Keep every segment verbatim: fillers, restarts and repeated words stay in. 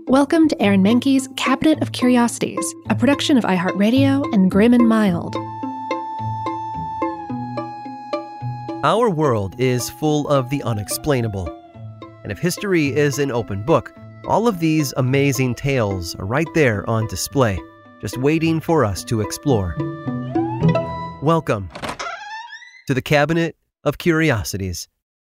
Welcome to Aaron Mahnke's Cabinet of Curiosities, a production of iHeartRadio and Grim and Mild. Our world is full of the unexplainable. And if history is an open book, all of these amazing tales are right there on display, just waiting for us to explore. Welcome to the Cabinet of Curiosities.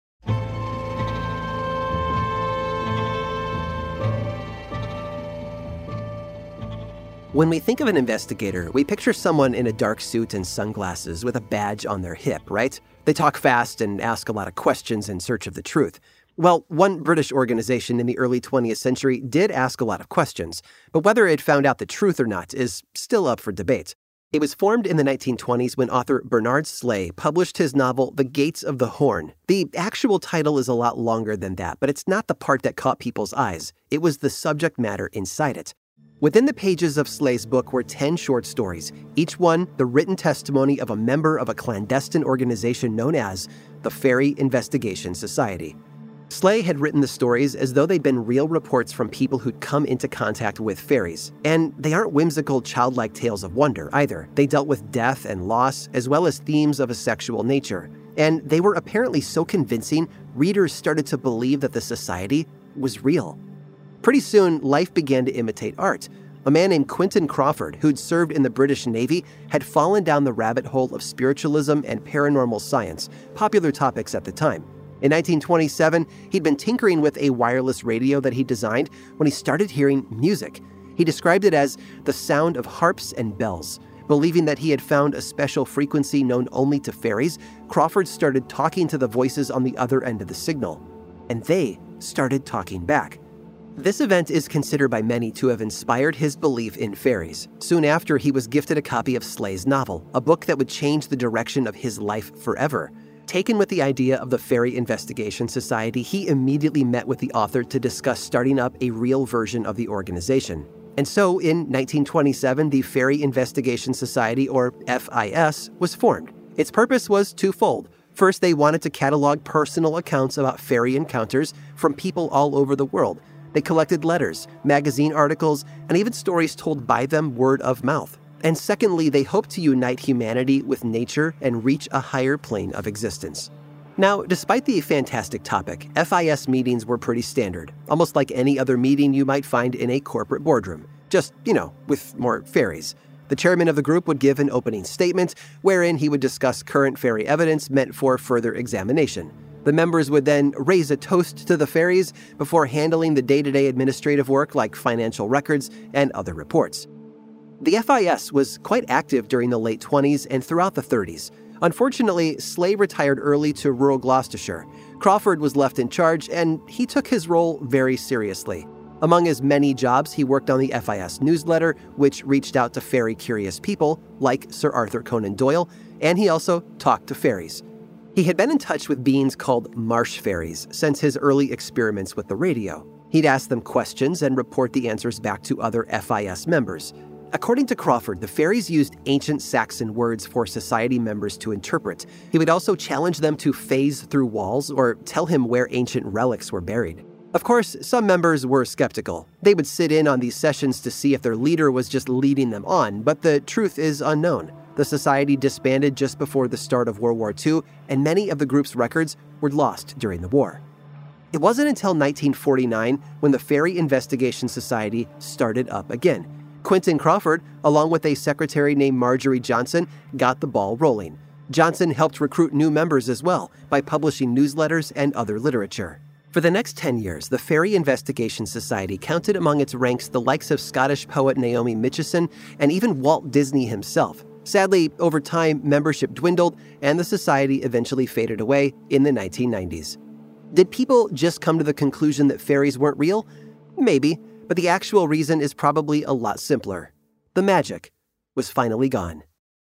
When we think of an investigator, we picture someone in a dark suit and sunglasses with a badge on their hip, right? They talk fast and ask a lot of questions in search of the truth. Well, one British organization in the early twentieth century did ask a lot of questions, but whether it found out the truth or not is still up for debate. It was formed in the nineteen twenties when author Bernard Slay published his novel The Gates of the Horn. The actual title is a lot longer than that, but it's not the part that caught people's eyes. It was the subject matter inside it. Within the pages of Slay's book were ten short stories, each one the written testimony of a member of a clandestine organization known as the Fairy Investigation Society. Slay had written the stories as though they'd been real reports from people who'd come into contact with fairies. And they aren't whimsical, childlike tales of wonder either. They dealt with death and loss, as well as themes of a sexual nature. And they were apparently so convincing, readers started to believe that the society was real. Pretty soon, life began to imitate art. A man named Quentin Crawford, who'd served in the British Navy, had fallen down the rabbit hole of spiritualism and paranormal science, popular topics at the time. In nineteen twenty-seven, he'd been tinkering with a wireless radio that he designed when he started hearing music. He described it as the sound of harps and bells. Believing that he had found a special frequency known only to fairies, Crawford started talking to the voices on the other end of the signal. And they started talking back. This event is considered by many to have inspired his belief in fairies. Soon after, he was gifted a copy of Slay's novel, a book that would change the direction of his life forever. Taken with the idea of the Fairy Investigation Society, he immediately met with the author to discuss starting up a real version of the organization. And so, in nineteen twenty-seven, the Fairy Investigation Society, or F I S, was formed. Its purpose was twofold. First, they wanted to catalog personal accounts about fairy encounters from people all over the world. They collected letters, magazine articles, and even stories told by them word of mouth. And secondly, they hoped to unite humanity with nature and reach a higher plane of existence. Now, despite the fantastic topic, F I S meetings were pretty standard, almost like any other meeting you might find in a corporate boardroom. Just, you know, with more fairies. The chairman of the group would give an opening statement, wherein he would discuss current fairy evidence meant for further examination. The members would then raise a toast to the fairies before handling the day-to-day administrative work like financial records and other reports. The F I S was quite active during the late twenties and throughout the thirties. Unfortunately, Slay retired early to rural Gloucestershire. Crawford was left in charge, and he took his role very seriously. Among his many jobs, he worked on the F I S newsletter, which reached out to fairy-curious people like Sir Arthur Conan Doyle, and he also talked to fairies. He had been in touch with beings called marsh fairies since his early experiments with the radio. He'd ask them questions and report the answers back to other F I S members. According to Crawford, the fairies used ancient Saxon words for society members to interpret. He would also challenge them to phase through walls or tell him where ancient relics were buried. Of course, some members were skeptical. They would sit in on these sessions to see if their leader was just leading them on, but the truth is unknown. The society disbanded just before the start of World War Two, and many of the group's records were lost during the war. It wasn't until nineteen forty-nine when the Fairy Investigation Society started up again. Quentin Crawford, along with a secretary named Marjorie Johnson, got the ball rolling. Johnson helped recruit new members as well by publishing newsletters and other literature. For the next ten years, the Fairy Investigation Society counted among its ranks the likes of Scottish poet Naomi Mitchison and even Walt Disney himself. Sadly, over time, membership dwindled, and the society eventually faded away in the nineteen nineties. Did people just come to the conclusion that fairies weren't real? Maybe, but the actual reason is probably a lot simpler. The magic was finally gone.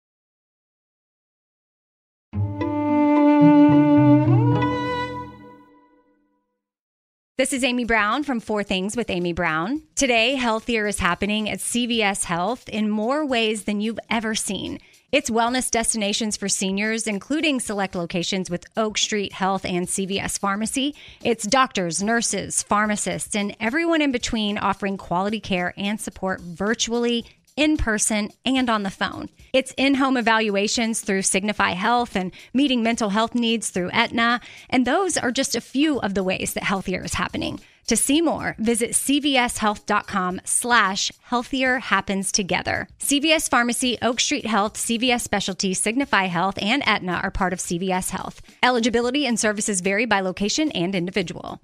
This is Amy Brown from Four Things with Amy Brown. Today, healthier is happening at C V S Health in more ways than you've ever seen. It's wellness destinations for seniors, including select locations with Oak Street Health and C V S Pharmacy. It's doctors, nurses, pharmacists, and everyone in between offering quality care and support virtually, in person, and on the phone. It's in-home evaluations through Signify Health and meeting mental health needs through Aetna. And those are just a few of the ways that Healthier is happening. To see more, visit cvshealth.com slash healthier happens together. C V S Pharmacy, Oak Street Health, C V S Specialty, Signify Health, and Aetna are part of C V S Health. Eligibility and services vary by location and individual.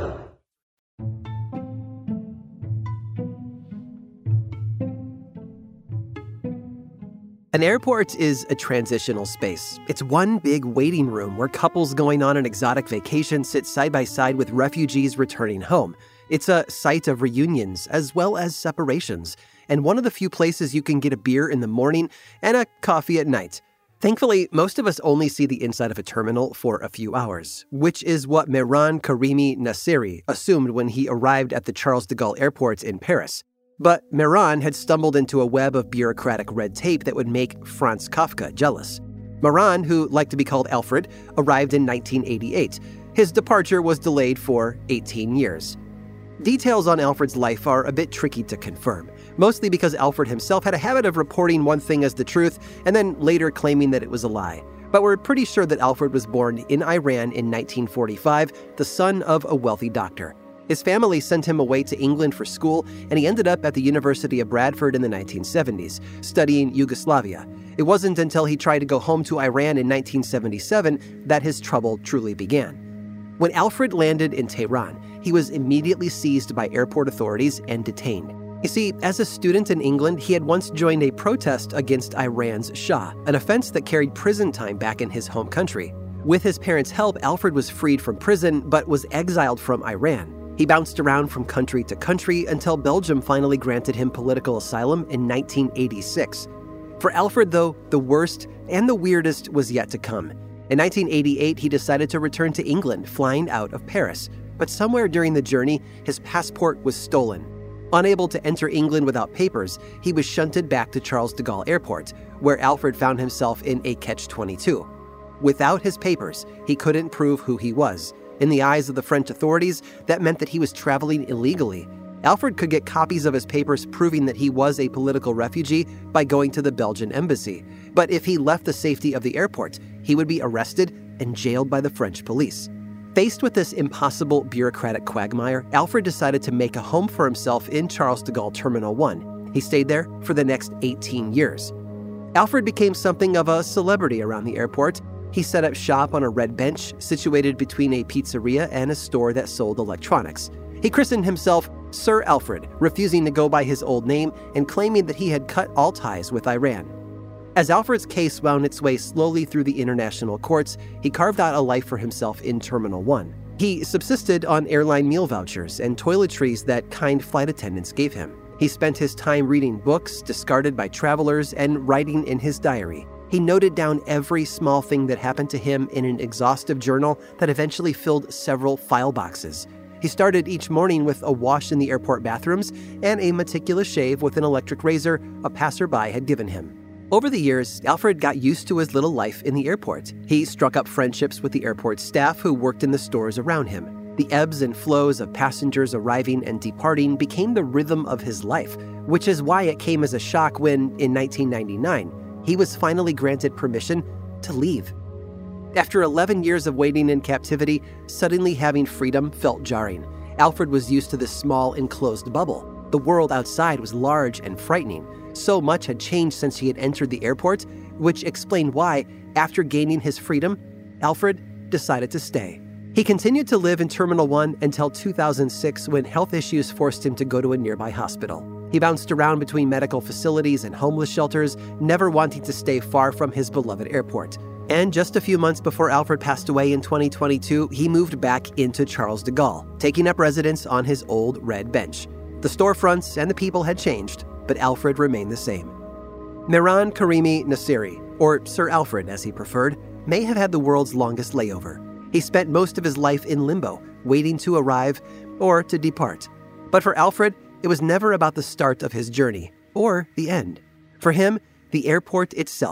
An airport is a transitional space. It's one big waiting room where couples going on an exotic vacation sit side by side with refugees returning home. It's a site of reunions as well as separations, and one of the few places you can get a beer in the morning and a coffee at night. Thankfully, most of us only see the inside of a terminal for a few hours, which is what Mehran Karimi Nasseri assumed when he arrived at the Charles de Gaulle Airport in Paris. But Mehran had stumbled into a web of bureaucratic red tape that would make Franz Kafka jealous. Mehran, who liked to be called Alfred, arrived in nineteen eighty-eight. His departure was delayed for eighteen years. Details on Alfred's life are a bit tricky to confirm, mostly because Alfred himself had a habit of reporting one thing as the truth and then later claiming that it was a lie. But we're pretty sure that Alfred was born in Iran in nineteen forty-five, the son of a wealthy doctor. His family sent him away to England for school, and he ended up at the University of Bradford in the nineteen seventies, studying Yugoslavia. It wasn't until he tried to go home to Iran in nineteen seventy-seven that his trouble truly began. When Alfred landed in Tehran, he was immediately seized by airport authorities and detained. You see, as a student in England, he had once joined a protest against Iran's Shah, an offense that carried prison time back in his home country. With his parents' help, Alfred was freed from prison, but was exiled from Iran. He bounced around from country to country until Belgium finally granted him political asylum in nineteen eighty-six. For Alfred, though, the worst and the weirdest was yet to come. In nineteen eighty-eight, he decided to return to England, flying out of Paris. But somewhere during the journey, his passport was stolen. Unable to enter England without papers, he was shunted back to Charles de Gaulle Airport, where Alfred found himself in a catch twenty-two. Without his papers, he couldn't prove who he was. In the eyes of the French authorities, that meant that he was traveling illegally. Alfred could get copies of his papers proving that he was a political refugee by going to the Belgian embassy. But if he left the safety of the airport, he would be arrested and jailed by the French police. Faced with this impossible bureaucratic quagmire, Alfred decided to make a home for himself in Charles de Gaulle Terminal one. He stayed there for the next eighteen years. Alfred became something of a celebrity around the airport. He set up shop on a red bench situated between a pizzeria and a store that sold electronics. He christened himself Sir Alfred, refusing to go by his old name and claiming that he had cut all ties with Iran. As Alfred's case wound its way slowly through the international courts, he carved out a life for himself in Terminal one. He subsisted on airline meal vouchers and toiletries that kind flight attendants gave him. He spent his time reading books discarded by travelers and writing in his diary. He noted down every small thing that happened to him in an exhaustive journal that eventually filled several file boxes. He started each morning with a wash in the airport bathrooms and a meticulous shave with an electric razor a passerby had given him. Over the years, Alfred got used to his little life in the airport. He struck up friendships with the airport staff who worked in the stores around him. The ebbs and flows of passengers arriving and departing became the rhythm of his life, which is why it came as a shock when, in nineteen ninety-nine, he was finally granted permission to leave. After eleven years of waiting in captivity, suddenly having freedom felt jarring. Alfred was used to this small, enclosed bubble. The world outside was large and frightening. So much had changed since he had entered the airport, which explained why, after gaining his freedom, Alfred decided to stay. He continued to live in Terminal one until two thousand six, when health issues forced him to go to a nearby hospital. He bounced around between medical facilities and homeless shelters, never wanting to stay far from his beloved airport. And just a few months before Alfred passed away in twenty twenty-two, he moved back into Charles de Gaulle, taking up residence on his old red bench. The storefronts and the people had changed, but Alfred remained the same. Mehran Karimi Nasseri, or Sir Alfred as he preferred, may have had the world's longest layover. He spent most of his life in limbo, waiting to arrive or to depart. But for Alfred, it was never about the start of his journey or the end. For him, the airport itself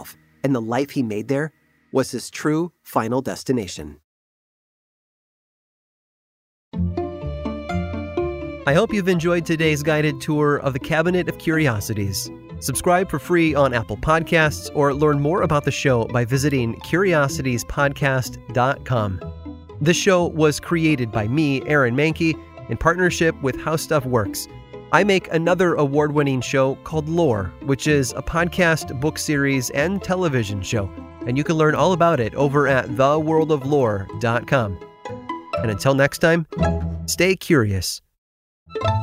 and the life he made there was his true final destination. I hope you've enjoyed today's guided tour of the Cabinet of Curiosities. Subscribe for free on Apple Podcasts or learn more about the show by visiting curiosities podcast dot com. This show was created by me, Aaron Mahnke, in partnership with How Stuff Works. I make another award-winning show called Lore, which is a podcast, book series, and television show, and you can learn all about it over at the world of lore dot com. And until next time, stay curious.